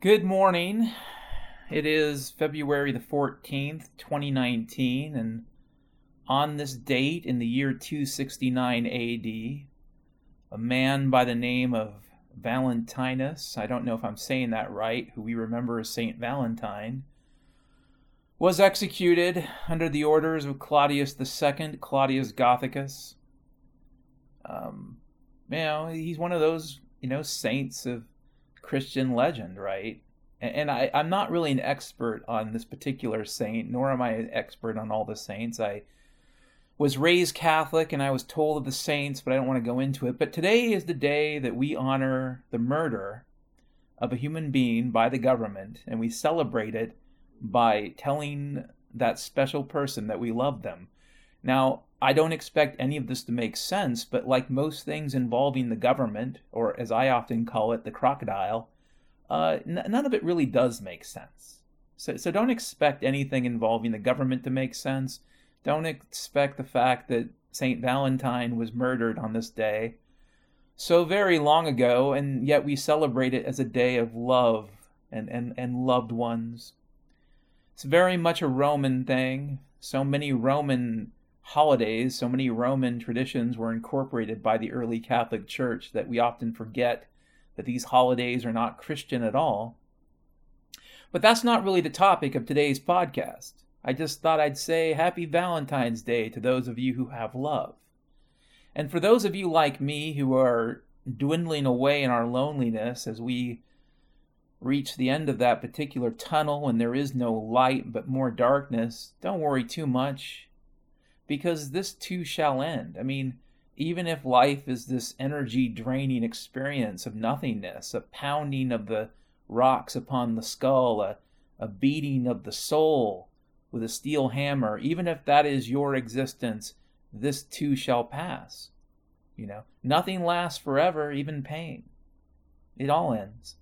Good morning. It is February the 14th, 2019, and on this date in the year 269 AD, a man by the name of Valentinus, I don't know if I'm saying that right, who we remember as Saint Valentine, was executed under the orders of Claudius II, Claudius Gothicus. He's one of those, saints of Christian legend, right? And I'm not really an expert on this particular saint, nor am I an expert on all the saints. I was raised Catholic and I was told of the saints, but I don't want to go into it. But today is the day that we honor the murder of a human being by the government, and we celebrate it by telling that special person that we love them. Now, I don't expect any of this to make sense, but like most things involving the government, or as I often call it, the crocodile, none of it really does make sense. So don't expect anything involving the government to make sense. Don't expect the fact that St. Valentine was murdered on this day so very long ago, and yet we celebrate it as a day of love and loved ones. It's very much a Roman thing. So many Roman holidays, so many Roman traditions were incorporated by the early Catholic Church that we often forget that these holidays are not Christian at all. But that's not really the topic of today's podcast. I just thought I'd say Happy Valentine's Day to those of you who have love. And for those of you like me who are dwindling away in our loneliness as we reach the end of that particular tunnel and there is no light but more darkness, don't worry too much, because this too shall end. I mean, even if life is this energy-draining experience of nothingness, a pounding of the rocks upon the skull, a beating of the soul with a steel hammer, even if that is your existence, this too shall pass. Nothing lasts forever, even pain. It all ends.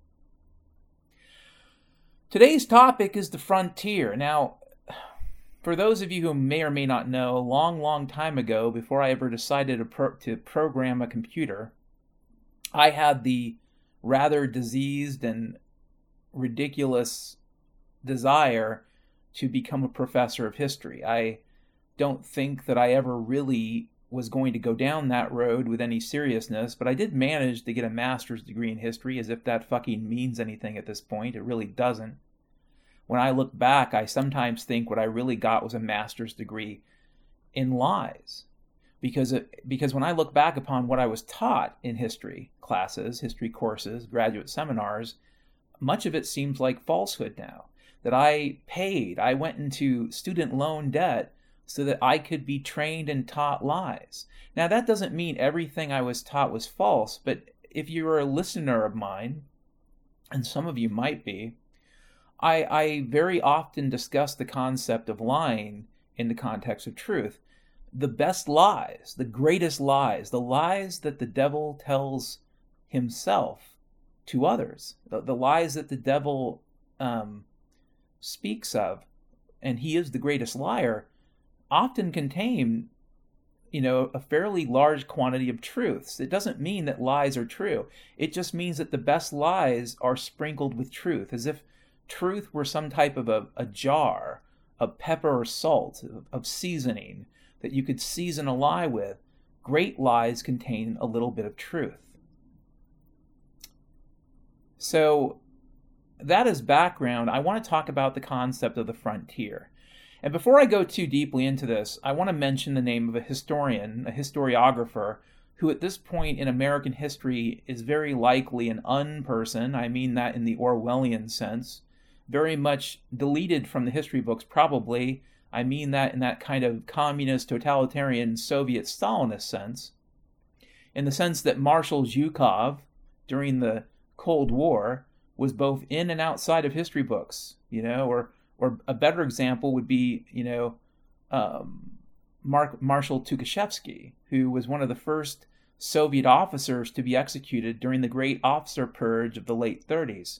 Today's topic is the frontier. Now, for those of you who may or may not know, a long time ago, before I ever decided to program a computer, I had the rather diseased and ridiculous desire to become a professor of history. I don't think that I ever really was going to go down that road with any seriousness, but I did manage to get a master's degree in history, as if that fucking means anything at this point. It really doesn't. When I look back, I sometimes think what I really got was a master's degree in lies. Because when I look back upon what I was taught in history classes, history courses, graduate seminars, much of it seems like falsehood now. That I went into student loan debt so that I could be trained and taught lies. Now, that doesn't mean everything I was taught was false, but if you're a listener of mine, and some of you might be, I very often discuss the concept of lying in the context of truth. The best lies, the greatest lies, the lies that the devil tells himself to others, the lies that the devil speaks of, and he is the greatest liar, often contain, a fairly large quantity of truths. It doesn't mean that lies are true. It just means that the best lies are sprinkled with truth, as if truth were some type of a jar of pepper or salt, of seasoning that you could season a lie with. Great lies contain a little bit of truth. So that is background. I want to talk about the concept of the frontier. And before I go too deeply into this, I want to mention the name of a historian, a historiographer, who at this point in American history is very likely an unperson. I mean that in the Orwellian sense. Very much deleted from the history books, probably. I mean that in that kind of communist, totalitarian, Soviet Stalinist sense. In the sense that Marshal Zhukov, during the Cold War, was both in and outside of history books, or a better example would be, Marshal Tukhachevsky, who was one of the first Soviet officers to be executed during the Great Officer Purge of the late 30s.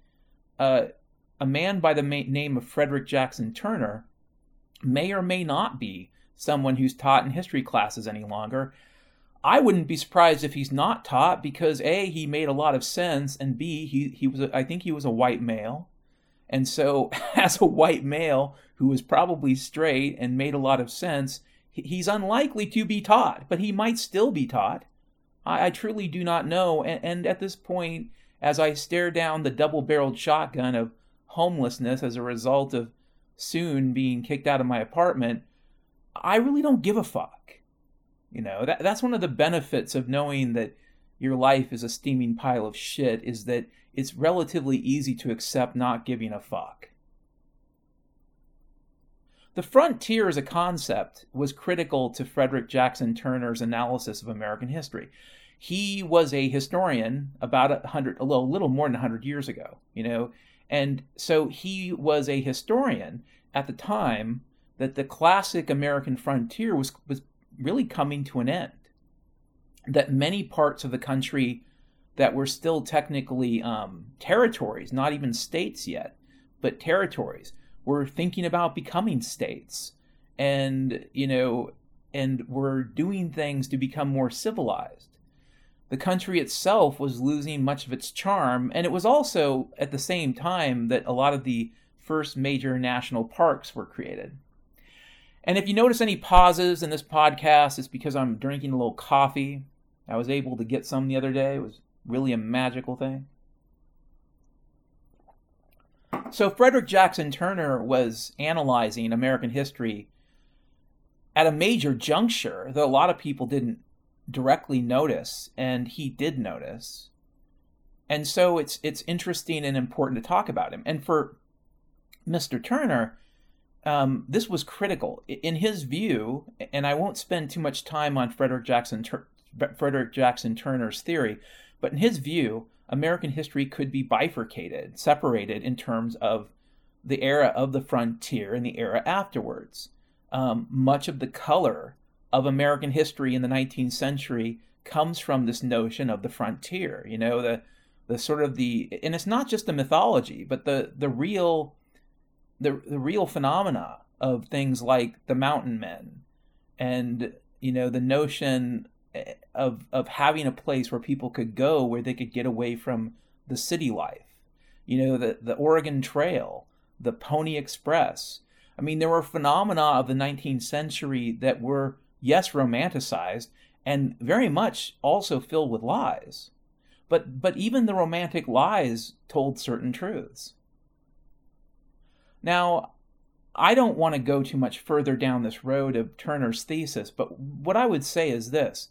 A man by the name of Frederick Jackson Turner may or may not be someone who's taught in history classes any longer. I wouldn't be surprised if he's not taught, because A, he made a lot of sense, and B, he was I think he was a white male. And so as a white male who was probably straight and made a lot of sense, he's unlikely to be taught, but he might still be taught. I truly do not know. And at this point, as I stare down the double-barreled shotgun of homelessness as a result of soon being kicked out of my apartment, I really don't give a fuck. That's one of the benefits of knowing that your life is a steaming pile of shit, is that it's relatively easy to accept not giving a fuck. The frontier as a concept was critical to Frederick Jackson Turner's analysis of American history. He was a historian about a little more than 100 years ago, and so he was a historian at the time that the classic American frontier was really coming to an end. That many parts of the country that were still technically territories, not even states yet, but territories, were thinking about becoming states, and were doing things to become more civilized. The country itself was losing much of its charm, and it was also at the same time that a lot of the first major national parks were created. And if you notice any pauses in this podcast, it's because I'm drinking a little coffee. I was able to get some the other day. It was really a magical thing. So Frederick Jackson Turner was analyzing American history at a major juncture that a lot of people didn't directly notice, and he did notice. And so it's interesting and important to talk about him. And for Mr. Turner, this was critical. In his view, and I won't spend too much time on Frederick Jackson Turner's theory, but in his view, American history could be bifurcated, separated in terms of the era of the frontier and the era afterwards. Much of the color of American history in the 19th century comes from this notion of the frontier. The sort of and it's not just the mythology, but the real phenomena of things like the mountain men, and the notion of having a place where people could go, where they could get away from the city life. The Oregon Trail, the Pony Express. I mean, there were phenomena of the 19th century that were, yes, romanticized, and very much also filled with lies. But even the romantic lies told certain truths. Now, I don't want to go too much further down this road of Turner's thesis, but what I would say is this.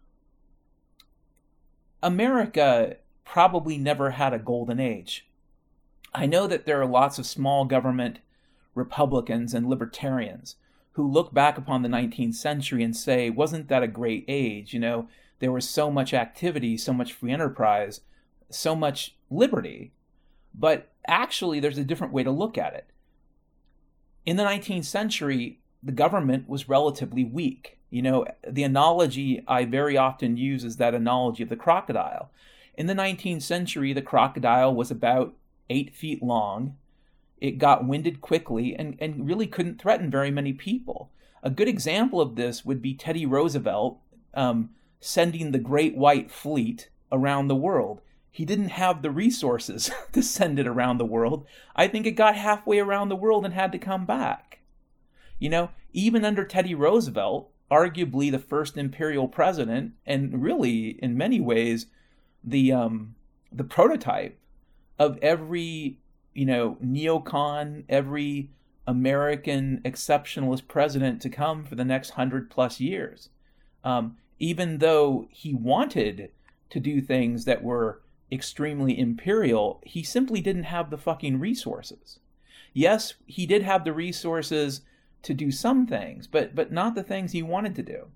America probably never had a golden age. I know that there are lots of small government Republicans and libertarians who look back upon the 19th century and say, wasn't that a great age? There was so much activity, so much free enterprise, so much liberty. But actually, there's a different way to look at it. In the 19th century, the government was relatively weak. The analogy I very often use is that analogy of the crocodile. In the 19th century, the crocodile was about 8 feet long. It got winded quickly and really couldn't threaten very many people. A good example of this would be Teddy Roosevelt sending the Great White Fleet around the world. He didn't have the resources to send it around the world. I think it got halfway around the world and had to come back. Even under Teddy Roosevelt, arguably the first imperial president, and really, in many ways, the prototype of every neocon, every American exceptionalist president to come for the next 100+ years. Even though he wanted to do things that were extremely imperial, he simply didn't have the fucking resources. Yes, he did have the resources to do some things, but not the things he wanted to do.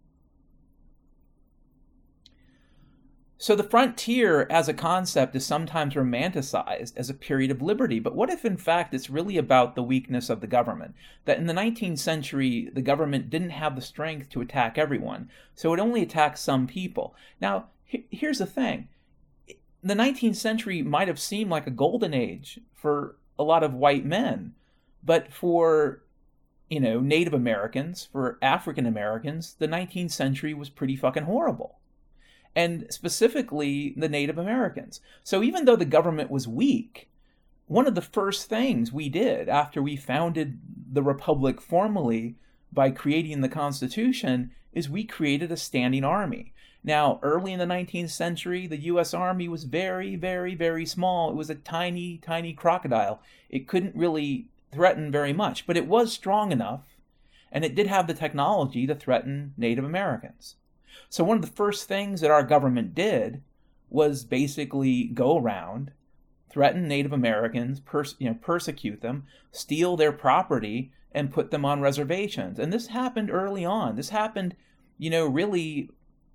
So the frontier as a concept is sometimes romanticized as a period of liberty, but what if in fact it's really about the weakness of the government? That in the 19th century, the government didn't have the strength to attack everyone, so it only attacked some people. Now, here's the thing. The 19th century might have seemed like a golden age for a lot of white men, but for Native Americans, for African Americans, the 19th century was pretty fucking horrible. And specifically the Native Americans. So even though the government was weak, one of the first things we did after we founded the Republic formally by creating the Constitution is we created a standing army. Now, early in the 19th century, the U.S. Army was very, very, very small. It was a tiny, tiny crocodile. It couldn't really threaten very much, but it was strong enough, and it did have the technology to threaten Native Americans. So one of the first things that our government did was basically go around, threaten Native Americans, persecute them, steal their property, and put them on reservations. And this happened early on. This happened, really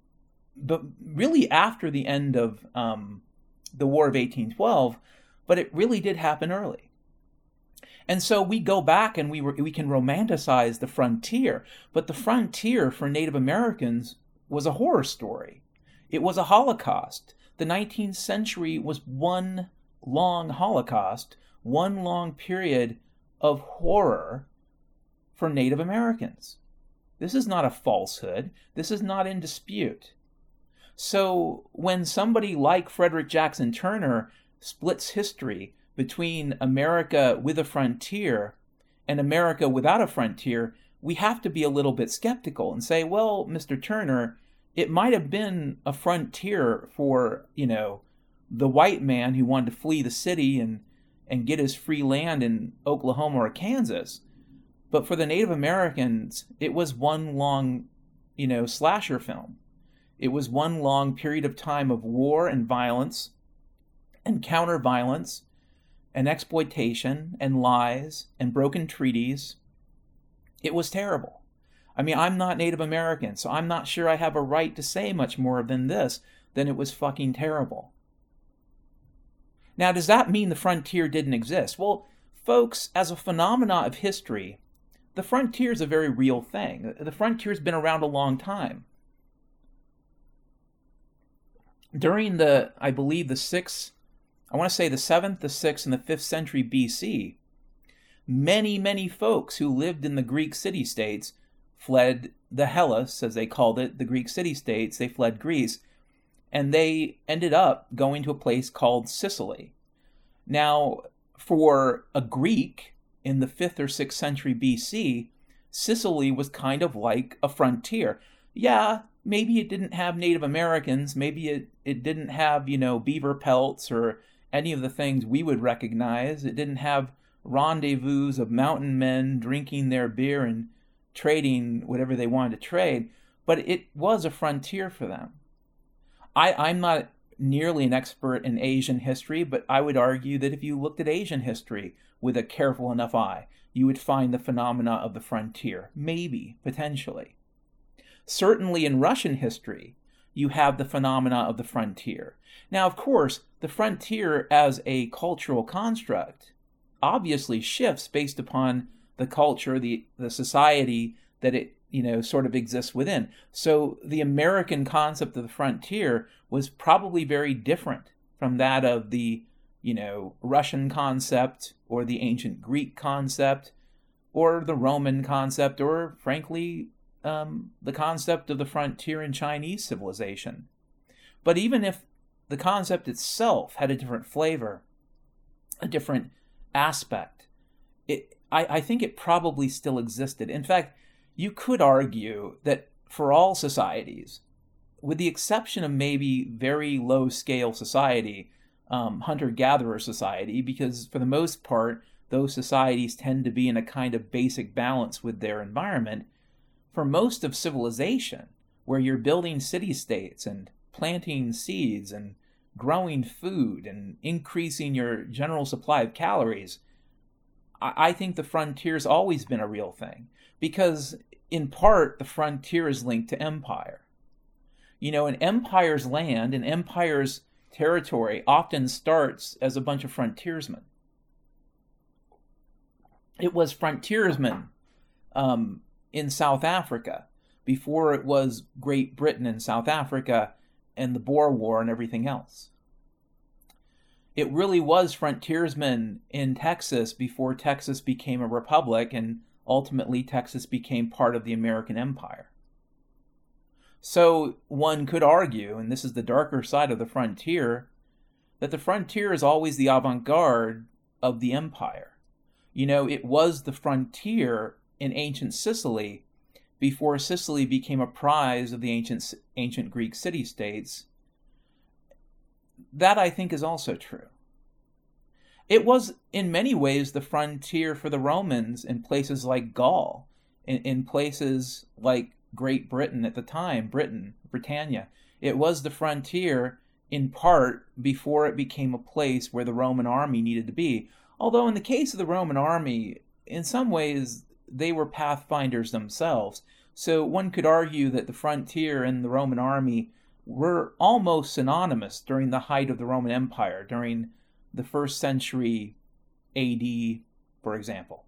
after the end of the War of 1812, but it really did happen early. And so we go back and we can romanticize the frontier, but the frontier for Native Americans was a horror story. It was a Holocaust. The 19th century was one long Holocaust, one long period of horror for Native Americans. This is not a falsehood. This is not in dispute. So when somebody like Frederick Jackson Turner splits history between America with a frontier and America without a frontier, we have to be a little bit skeptical and say, well, Mr. Turner, it might have been a frontier for, the white man who wanted to flee the city and get his free land in Oklahoma or Kansas. But for the Native Americans, it was one long, slasher film. It was one long period of time of war and violence and counter-violence and exploitation and lies and broken treaties. It was terrible. I mean, I'm not Native American, so I'm not sure I have a right to say much more than this, than it was fucking terrible. Now, does that mean the frontier didn't exist? Well, folks, as a phenomena of history, the frontier is a very real thing. The frontier's been around a long time. During the 7th, the 6th, and the 5th century BC, many, many folks who lived in the Greek city-states fled the Hellas, as they called it, the Greek city-states. They fled Greece, and they ended up going to a place called Sicily. Now, for a Greek in the 5th or 6th century BC, Sicily was kind of like a frontier. Yeah, maybe it didn't have Native Americans, maybe it didn't have, beaver pelts or any of the things we would recognize. It didn't have rendezvous of mountain men drinking their beer and trading whatever they wanted to trade, but it was a frontier for them. I'm not nearly an expert in Asian history, but I would argue that if you looked at Asian history with a careful enough eye, you would find the phenomena of the frontier, maybe, potentially. Certainly in Russian history, you have the phenomena of the frontier. Now, of course, the frontier as a cultural construct obviously shifts based upon the culture, the society that it, sort of exists within. So the American concept of the frontier was probably very different from that of the, Russian concept or the ancient Greek concept or the Roman concept or, frankly, the concept of the frontier in Chinese civilization. But even if the concept itself had a different flavor, a different aspect, I think it probably still existed. In fact, you could argue that for all societies, with the exception of maybe very low-scale society, hunter-gatherer society, because for the most part, those societies tend to be in a kind of basic balance with their environment, for most of civilization, where you're building city-states and planting seeds and growing food and increasing your general supply of calories, I think the frontier's always been a real thing. Because, in part, the frontier is linked to empire. An empire's land, an empire's territory often starts as a bunch of frontiersmen. It was frontiersmen in South Africa before it was Great Britain in South Africa and the Boer War and everything else. It really was frontiersmen in Texas before Texas became a republic and ultimately Texas became part of the American Empire. So one could argue, and this is the darker side of the frontier, that the frontier is always the avant-garde of the empire. It was the frontier in ancient Sicily before Sicily became a prize of the ancient Greek city-states. That, I think, is also true. It was, in many ways, the frontier for the Romans in places like Gaul, in places like Great Britain at the time, Britannia. It was the frontier, in part, before it became a place where the Roman army needed to be. Although in the case of the Roman army, in some ways, they were pathfinders themselves. So one could argue that the frontier and the Roman army were almost synonymous during the height of the Roman Empire, during the 1st century AD, for example.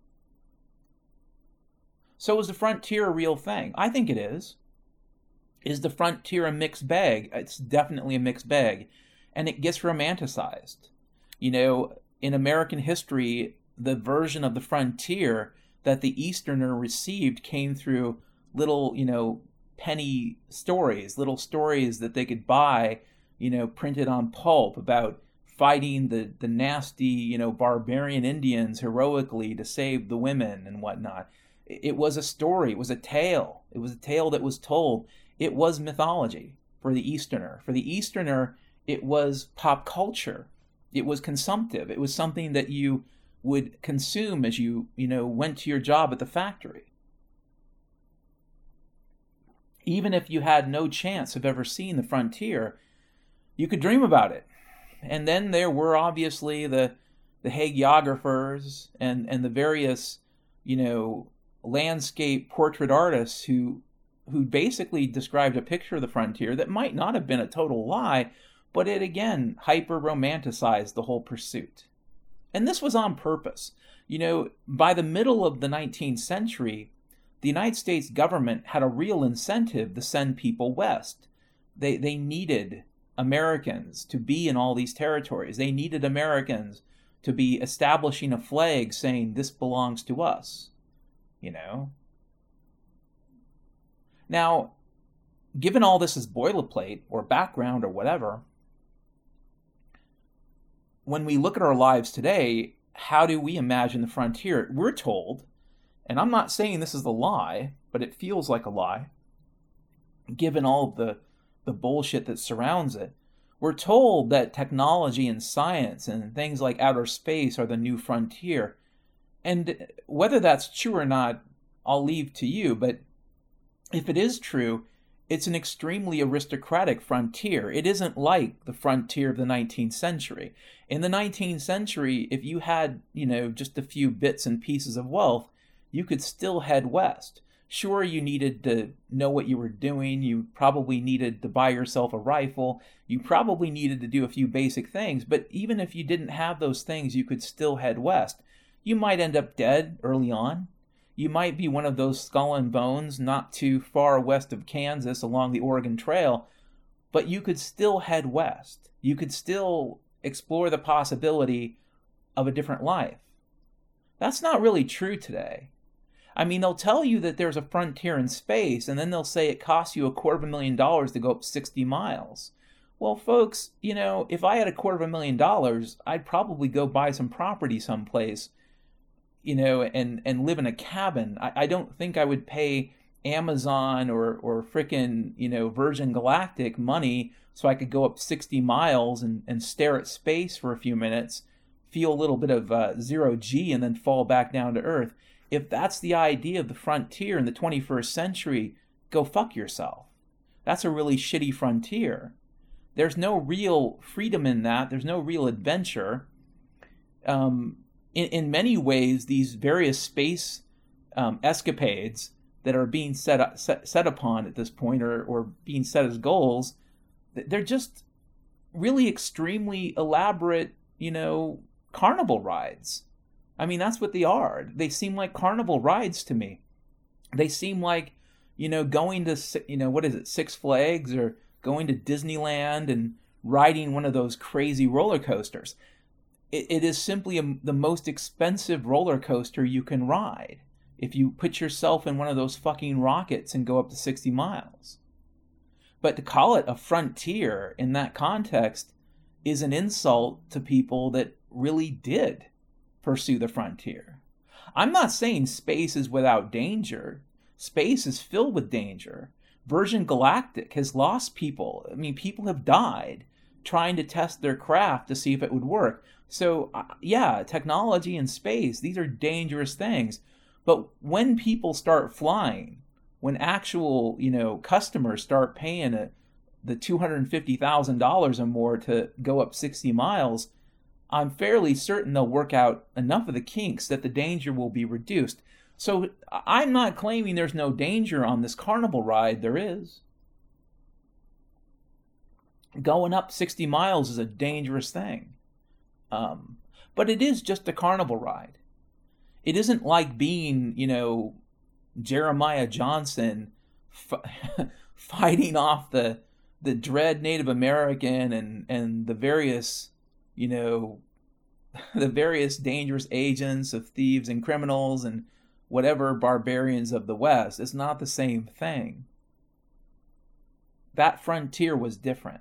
So is the frontier a real thing? I think it is. Is the frontier a mixed bag? It's definitely a mixed bag. And it gets romanticized. In American history, the version of the frontier that the Easterner received came through little, penny stories, little stories that they could buy, printed on pulp about fighting the nasty, barbarian Indians heroically to save the women and whatnot. It was a story. It was a tale. It was a tale that was told. It was mythology for the Easterner. For the Easterner, it was pop culture. It was consumptive. It was something that you would consume as you went to your job at the factory. Even if you had no chance of ever seeing the frontier, you could dream about it. And then there were obviously the hagiographers and the various, landscape portrait artists who basically described a picture of the frontier that might not have been a total lie, but it again hyper-romanticized the whole pursuit. And this was on purpose. By the middle of the 19th century, the United States government had a real incentive to send people west. They needed Americans to be in all these territories. They needed Americans to be establishing a flag saying, this belongs to us. Now, given all this as boilerplate or background or whatever, when we look at our lives today, how do we imagine the frontier? We're told, and I'm not saying this is a lie, but it feels like a lie, given all the bullshit that surrounds it. We're told that technology and science and things like outer space are the new frontier. And whether that's true or not, I'll leave to you, but if it is true, it's an extremely aristocratic frontier. It isn't like the frontier of the 19th century. In the 19th century, if you had, just a few bits and pieces of wealth, you could still head west. Sure, you needed to know what you were doing. You probably needed to buy yourself a rifle. You probably needed to do a few basic things. But even if you didn't have those things, you could still head west. You might end up dead early on. You might be one of those skull and bones not too far west of Kansas along the Oregon Trail, but you could still head west. You could still explore the possibility of a different life. That's not really true today. I mean, they'll tell you that there's a frontier in space, and then they'll say it costs you $250,000 to go up 60 miles. Well, folks, if I had $250,000, I'd probably go buy some property someplace, and live in a cabin. I don't think I would pay Amazon or frickin', Virgin Galactic money so I could go up 60 miles and stare at space for a few minutes, feel a little bit of zero G, and then fall back down to Earth. If that's the idea of the frontier in the 21st century, go fuck yourself. That's a really shitty frontier. There's no real freedom in that. There's no real adventure. In many ways, these various space escapades that are being set upon at this point or being set as goals, they're just really extremely elaborate, carnival rides. I mean, that's what they are. They seem like carnival rides to me. They seem like, going to, Six Flags or going to Disneyland and riding one of those crazy roller coasters. It is simply the most expensive roller coaster you can ride. if you put yourself in one of those fucking rockets and go up to 60 miles. But to call it a frontier in that context is an insult to people that really did pursue the frontier. I'm not saying space is without danger. Space is filled with danger. Virgin Galactic has lost people. I mean, people have died trying to test their craft to see if it would work. So, yeah, technology and space, these are dangerous things. But when people start flying, when actual, customers start paying the $250,000 or more to go up 60 miles, I'm fairly certain they'll work out enough of the kinks that the danger will be reduced. So I'm not claiming there's no danger on this carnival ride. There is. Going up 60 miles is a dangerous thing. But it is just a carnival ride. It isn't like being, Jeremiah Johnson fighting off the dread Native American and the various, the various dangerous agents of thieves and criminals and whatever barbarians of the West. It's not the same thing. That frontier was different.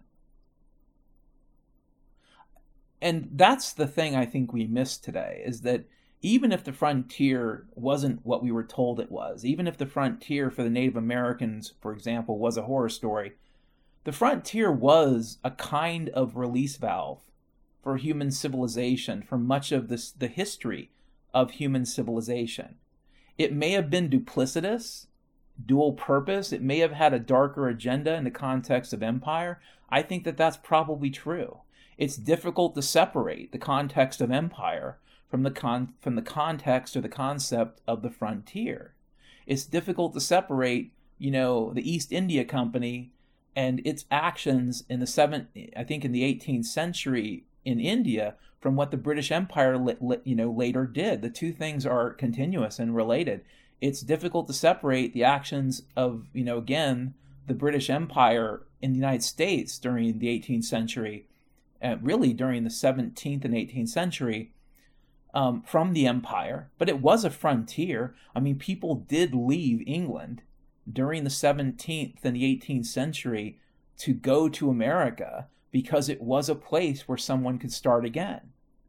And that's the thing I think we miss today, is that even if the frontier wasn't what we were told it was, even if the frontier for the Native Americans, for example, was a horror story, the frontier was a kind of release valve for human civilization, for much of the history of human civilization. It may have been duplicitous, dual purpose. It may have had a darker agenda in the context of empire. I think that that's probably true. It's difficult to separate the context of empire from the context or the concept of the frontier. It's difficult to separate, the East India Company and its actions in the 18th century in India from what the British Empire later did. The two things are continuous and related. It's difficult to separate the actions of, again, the British Empire in the United States during the 18th century, really during the 17th and 18th century, from the empire. But it was a frontier. I mean, people did leave England during the 17th and the 18th century to go to America because it was a place where someone could start again.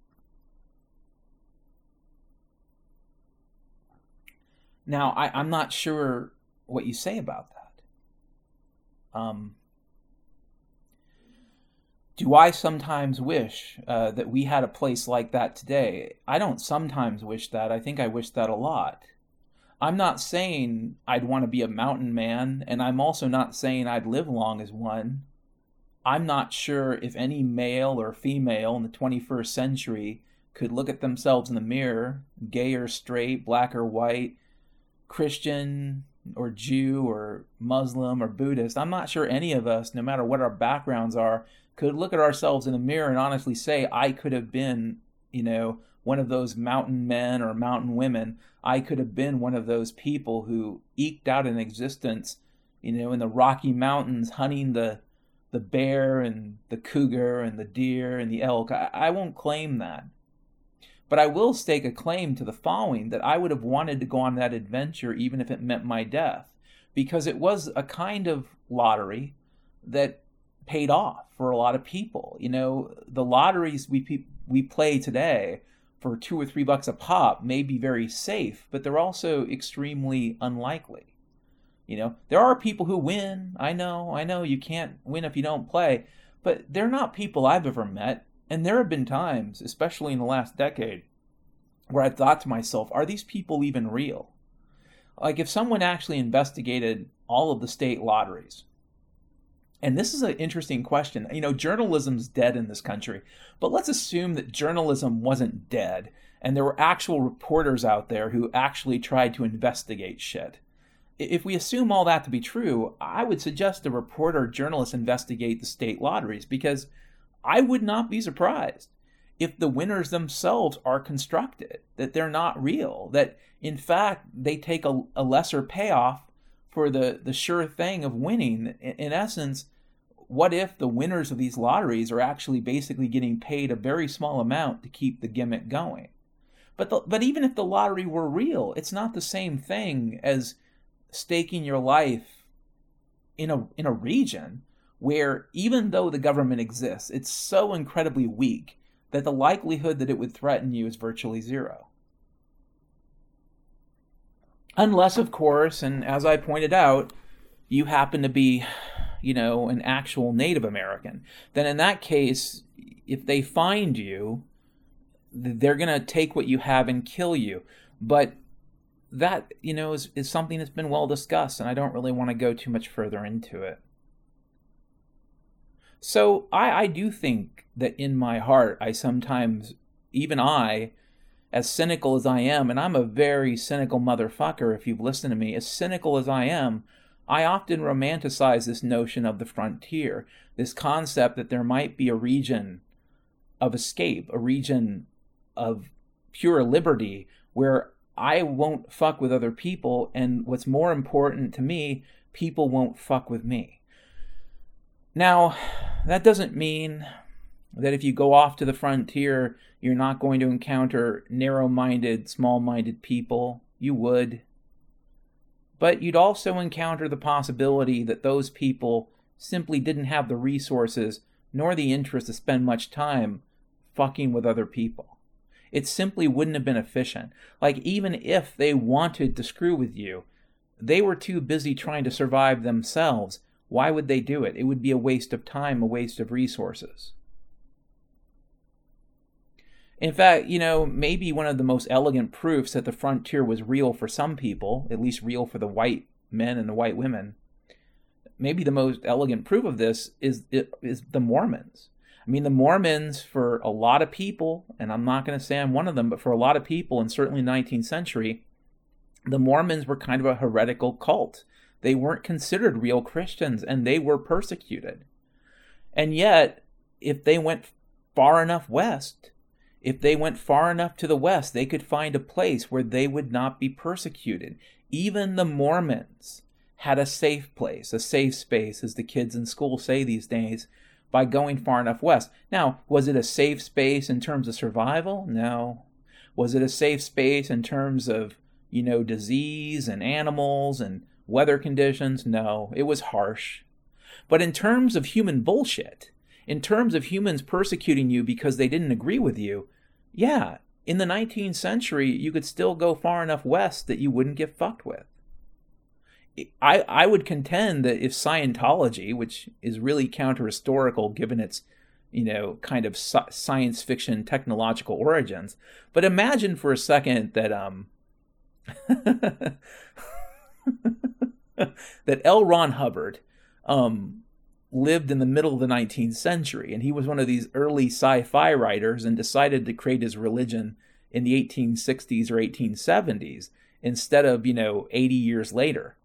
Now, I'm not sure what you say about that. Do I sometimes wish that we had a place like that today? I don't sometimes wish that. I think I wish that a lot. I'm not saying I'd want to be a mountain man, and I'm also not saying I'd live long as one. I'm not sure if any male or female in the 21st century could look at themselves in the mirror, gay or straight, black or white, Christian or Jew or Muslim or Buddhist. I'm not sure any of us, no matter what our backgrounds are, could look at ourselves in the mirror and honestly say, I could have been, one of those mountain men or mountain women. I could have been one of those people who eked out an existence, in the Rocky Mountains, hunting the bear and the cougar and the deer and the elk. I won't claim that. But I will stake a claim to the following, that I would have wanted to go on that adventure even if it meant my death, because it was a kind of lottery that paid off for a lot of people. The lotteries we play today for $2 or $3 a pop may be very safe, but they're also extremely unlikely. There are people who win. I know you can't win if you don't play, but they're not people I've ever met. And there have been times, especially in the last decade, where I've thought to myself, are these people even real? Like, if someone actually investigated all of the state lotteries, and this is an interesting question. Journalism's dead in this country, but let's assume that journalism wasn't dead, and there were actual reporters out there who actually tried to investigate shit. If we assume all that to be true, I would suggest a reporter or journalist investigate the state lotteries, because I would not be surprised if the winners themselves are constructed, that they're not real, that in fact they take a lesser payoff for the sure thing of winning. In essence, what if the winners of these lotteries are actually basically getting paid a very small amount to keep the gimmick going? But even if the lottery were real, it's not the same thing as staking your life in a region where, even though the government exists, it's so incredibly weak that the likelihood that it would threaten you is virtually zero. Unless, of course, and as I pointed out, you happen to be, an actual Native American. Then in that case, if they find you, they're going to take what you have and kill you. But that, is something that's been well discussed, and I don't really want to go too much further into it. So I do think that in my heart, I sometimes, even I, as cynical as I am, and I'm a very cynical motherfucker if you've listened to me, as cynical as I am, I often romanticize this notion of the frontier, this concept that there might be a region of escape, a region of pure liberty where I won't fuck with other people, and what's more important to me, people won't fuck with me. Now, that doesn't mean that if you go off to the frontier, you're not going to encounter narrow-minded, small-minded people. You would. But you'd also encounter the possibility that those people simply didn't have the resources nor the interest to spend much time fucking with other people. It simply wouldn't have been efficient. Like, even if they wanted to screw with you, they were too busy trying to survive themselves. Why would they do it? It would be a waste of time, a waste of resources. In fact, maybe one of the most elegant proofs that the frontier was real for some people, at least real for the white men and the white women, maybe the most elegant proof of this is the Mormons. I mean, the Mormons, for a lot of people, and I'm not going to say I'm one of them, but for a lot of people, and certainly in the 19th century, the Mormons were kind of a heretical cult. They weren't considered real Christians, and they were persecuted. And yet, if they went far enough west, if they went far enough to the west, they could find a place where they would not be persecuted. Even the Mormons had a safe place, a safe space, as the kids in school say these days, by going far enough west. Now, was it a safe space in terms of survival? No. Was it a safe space in terms of, disease and animals and weather conditions? No. It was harsh. But in terms of human bullshit, in terms of humans persecuting you because they didn't agree with you, yeah, in the 19th century, you could still go far enough west that you wouldn't get fucked with. I would contend that if Scientology, which is really counter-historical given its, kind of science fiction technological origins, but imagine for a second that that L. Ron Hubbard lived in the middle of the 19th century, and he was one of these early sci-fi writers and decided to create his religion in the 1860s or 1870s instead of, 80 years later.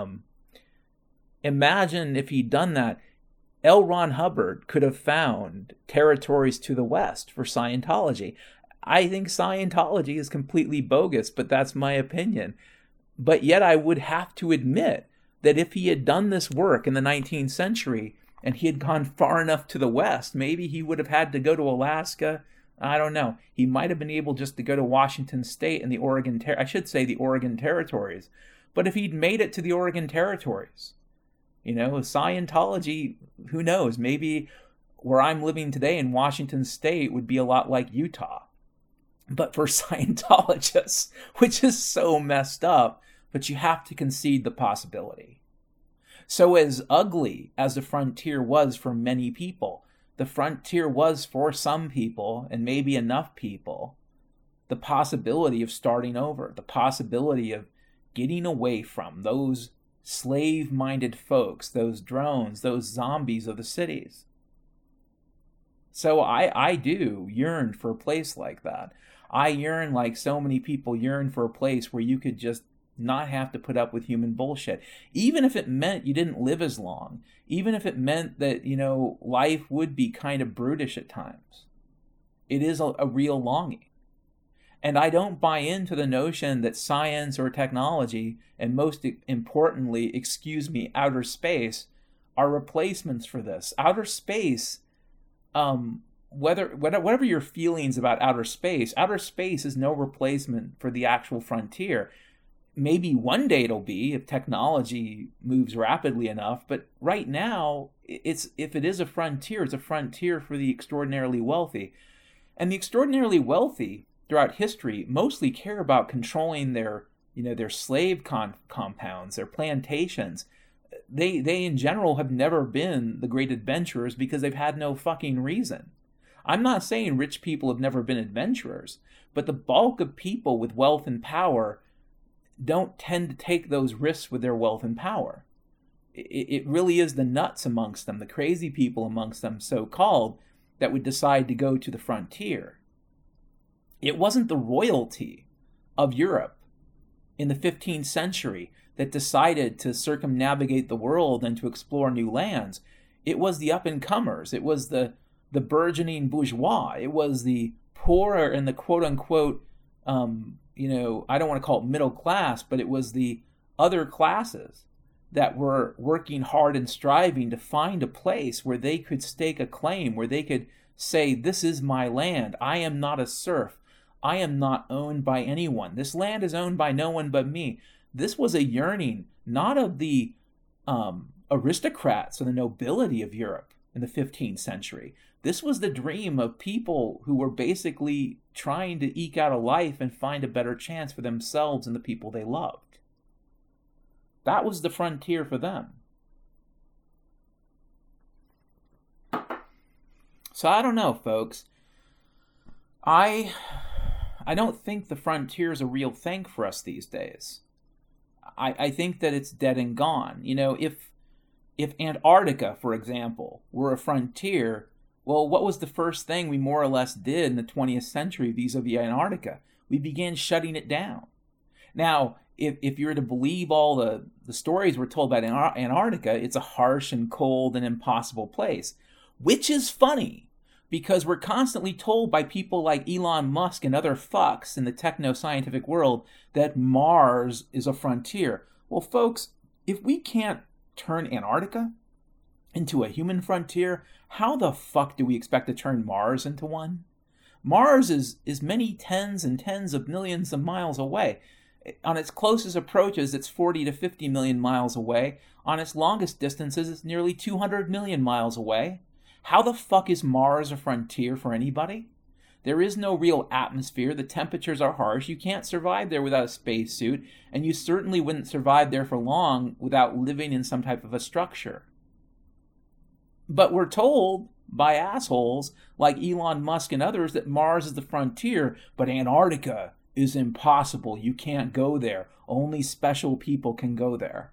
Imagine if he'd done that. L. Ron Hubbard could have found territories to the west for Scientology. I think Scientology is completely bogus, but that's my opinion. But yet I would have to admit that if he had done this work in the 19th century and he had gone far enough to the west, maybe he would have had to go to Alaska. I don't know. He might have been able just to go to Washington State and the Oregon Territories. But if he'd made it to the Oregon Territories, Scientology, who knows, maybe where I'm living today in Washington State would be a lot like Utah. But for Scientologists, which is so messed up, but you have to concede the possibility. So as ugly as the frontier was for many people, the frontier was for some people, and maybe enough people, the possibility of starting over, the possibility of getting away from those slave-minded folks, those drones, those zombies of the cities. So I do yearn for a place like that. I yearn, like so many people yearn, for a place where you could just not have to put up with human bullshit. Even if it meant you didn't live as long. Even if it meant that, life would be kind of brutish at times. It is a real longing. And I don't buy into the notion that science or technology, and most importantly, outer space, are replacements for this. Outer space, whatever your feelings about outer space is no replacement for the actual frontier. Maybe one day it'll be if technology moves rapidly enough, but right now, if it is a frontier, it's a frontier for the extraordinarily wealthy. And the extraordinarily wealthy throughout history mostly care about controlling their slave compounds, their plantations. They in general have never been the great adventurers because they've had no fucking reason. I'm not saying rich people have never been adventurers, but the bulk of people with wealth and power don't tend to take those risks with their wealth and power. It really is the nuts amongst them, the crazy people amongst them, so-called, that would decide to go to the frontier. It wasn't the royalty of Europe in the 15th century that decided to circumnavigate the world and to explore new lands. It was the up-and-comers. It was the burgeoning bourgeois. It was the poor and the quote-unquote, I don't want to call it middle class, but it was the other classes that were working hard and striving to find a place where they could stake a claim, where they could say, this is my land. I am not a serf. I am not owned by anyone. This land is owned by no one but me. This was a yearning, not of the aristocrats or the nobility of Europe in the 15th century. This was the dream of people who were basically trying to eke out a life and find a better chance for themselves and the people they loved. That was the frontier for them. So I don't know, folks. I don't think the frontier is a real thing for us these days. I think that it's dead and gone. If Antarctica, for example, were a frontier, well, what was the first thing we more or less did in the 20th century vis-a-vis Antarctica? We began shutting it down. Now, if you were to believe all the stories we're told about Antarctica, it's a harsh and cold and impossible place, which is funny because we're constantly told by people like Elon Musk and other fucks in the techno-scientific world that Mars is a frontier. Well, folks, if we can't turn Antarctica into a human frontier, how the fuck do we expect to turn Mars into one? Mars is many tens and tens of millions of miles away. On its closest approaches, it's 40 to 50 million miles away. On its longest distances, it's nearly 200 million miles away. How the fuck is Mars a frontier for anybody? There is no real atmosphere. The temperatures are harsh. You can't survive there without a spacesuit, and you certainly wouldn't survive there for long without living in some type of a structure. But we're told by assholes like Elon Musk and others that Mars is the frontier, but Antarctica is impossible. You can't go there. Only special people can go there.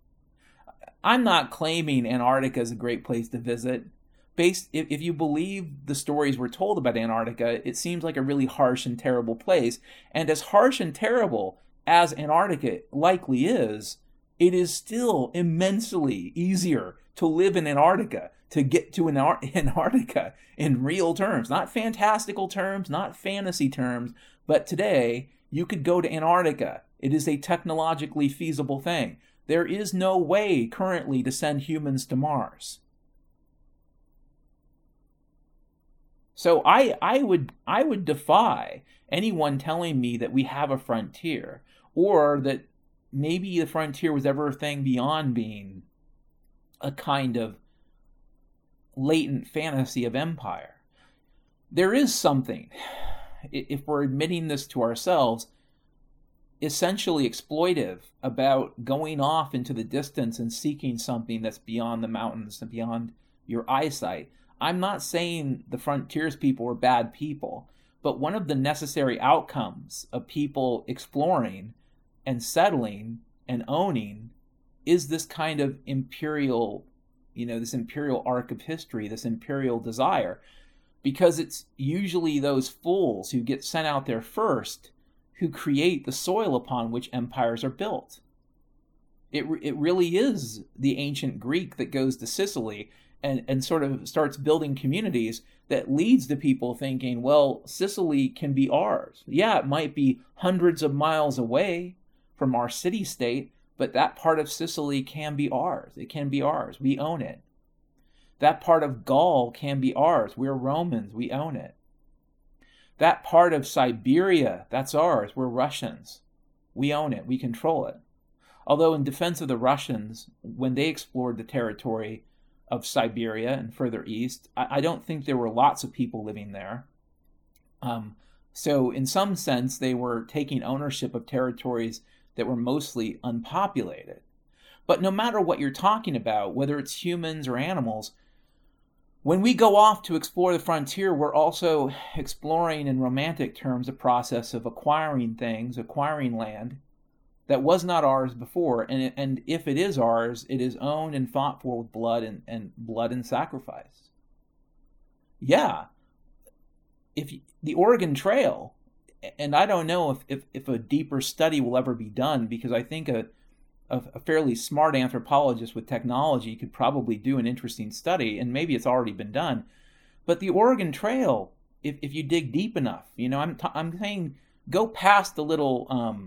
I'm not claiming Antarctica is a great place to visit. If you believe the stories we're told about Antarctica, it seems like a really harsh and terrible place. And as harsh and terrible as Antarctica likely is, it is still immensely easier to live in Antarctica, to get to Antarctica in real terms, not fantastical terms, not fantasy terms, but today you could go to Antarctica. It is a technologically feasible thing. There is no way currently to send humans to Mars. So I would defy anyone telling me that we have a frontier, or that maybe the frontier was ever a thing beyond being a kind of latent fantasy of empire. There is something, if we're admitting this to ourselves, essentially exploitive about going off into the distance and seeking something that's beyond the mountains and beyond your eyesight. I'm not saying the frontiers people were bad people, but one of the necessary outcomes of people exploring and settling and owning is this kind of imperial, this imperial arc of history, this imperial desire, because it's usually those fools who get sent out there first who create the soil upon which empires are built. It really is the ancient Greek that goes to Sicily and sort of starts building communities that leads to people thinking, well, Sicily can be ours. Yeah, it might be hundreds of miles away from our city-state, but that part of Sicily can be ours. It can be ours. We own it. That part of Gaul can be ours. We're Romans. We own it. That part of Siberia, that's ours. We're Russians. We own it. We control it. Although in defense of the Russians, when they explored the territory of Siberia and further east, I don't think there were lots of people living there. So in some sense, they were taking ownership of territories that were mostly unpopulated. But no matter what you're talking about, whether it's humans or animals, when we go off to explore the frontier, we're also exploring in romantic terms a process of acquiring things, acquiring land that was not ours before. And if it is ours, it is owned and fought for with blood and sacrifice. Yeah. The Oregon Trail, and I don't know if a deeper study will ever be done, because I think a fairly smart anthropologist with technology could probably do an interesting study, and maybe it's already been done. But the Oregon Trail, if you dig deep enough, I'm saying go past the little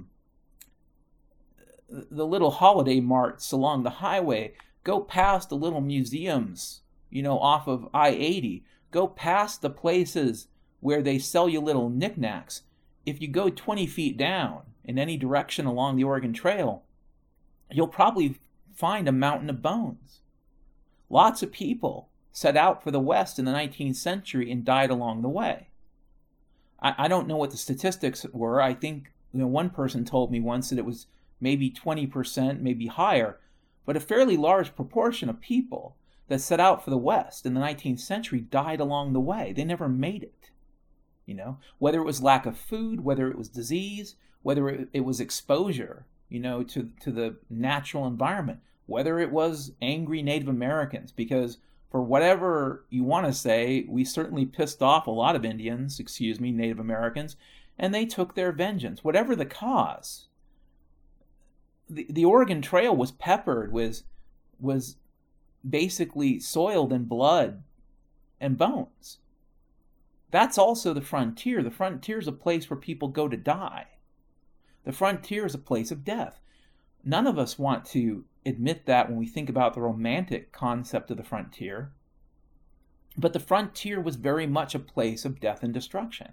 holiday marts along the highway, go past the little museums, off of I-80, go past the places where they sell you little knickknacks. If you go 20 feet down in any direction along the Oregon Trail, you'll probably find a mountain of bones. Lots of people set out for the West in the 19th century and died along the way. I don't know what the statistics were. I think one person told me once that it was maybe 20%, maybe higher, but a fairly large proportion of people that set out for the West in the 19th century died along the way. They never made it. Whether it was lack of food, whether it was disease, whether it was exposure, to the natural environment, whether it was angry Native Americans, because for whatever you want to say, we certainly pissed off a lot of Native Americans, and they took their vengeance. Whatever the cause, the Oregon Trail was peppered, was basically soiled in blood and bones. That's also the frontier. The frontier is a place where people go to die. The frontier is a place of death. None of us want to admit that when we think about the romantic concept of the frontier. But the frontier was very much a place of death and destruction.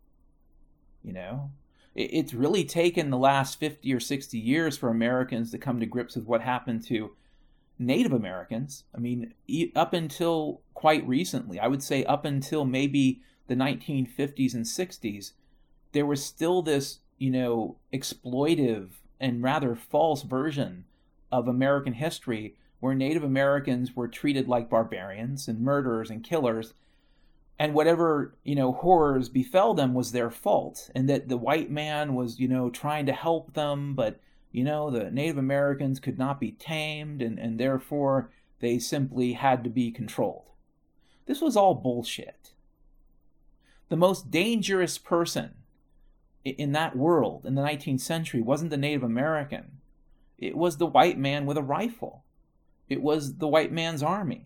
It's really taken the last 50 or 60 years for Americans to come to grips with what happened to Native Americans. I mean, up until quite recently, I would say up until maybe the 1950s and 60s, there was still this, exploitive and rather false version of American history where Native Americans were treated like barbarians and murderers and killers, and whatever, horrors befell them was their fault, and that the white man was, trying to help them, but, the Native Americans could not be tamed, and therefore they simply had to be controlled. This was all bullshit. The most dangerous person in that world in the 19th century wasn't the Native American. It was the white man with a rifle. It was the white man's army.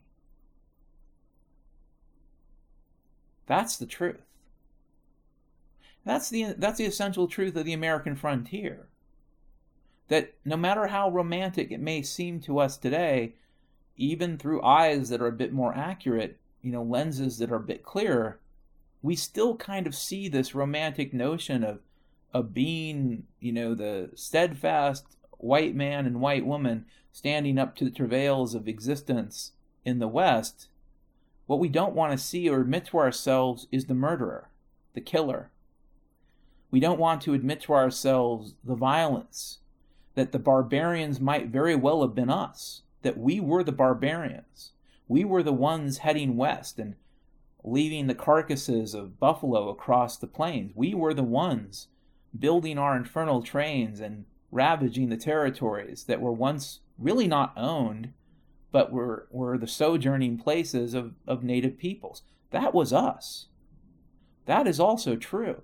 That's the truth. That's the essential truth of the American frontier. That no matter how romantic it may seem to us today, even through eyes that are a bit more accurate, lenses that are a bit clearer, we still kind of see this romantic notion of being, the steadfast white man and white woman standing up to the travails of existence in the West. What we don't want to see or admit to ourselves is the murderer, the killer. We don't want to admit to ourselves the violence, that the barbarians might very well have been us, that we were the barbarians. We were the ones heading west and leaving the carcasses of buffalo across the plains. We were the ones building our infernal trains and ravaging the territories that were once really not owned, but were the sojourning places of native peoples. That was us. That is also true.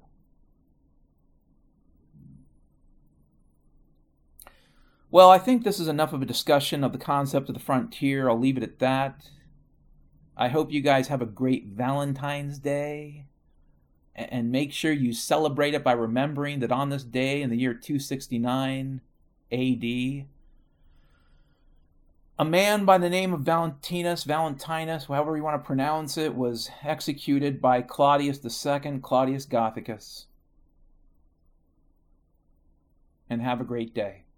Well, I think this is enough of a discussion of the concept of the frontier. I'll leave it at that. I hope you guys have a great Valentine's Day, and make sure you celebrate it by remembering that on this day in the year 269 AD, A man by the name of Valentinus, however you want to pronounce it, was executed by Claudius II, Claudius Gothicus. And have a great day.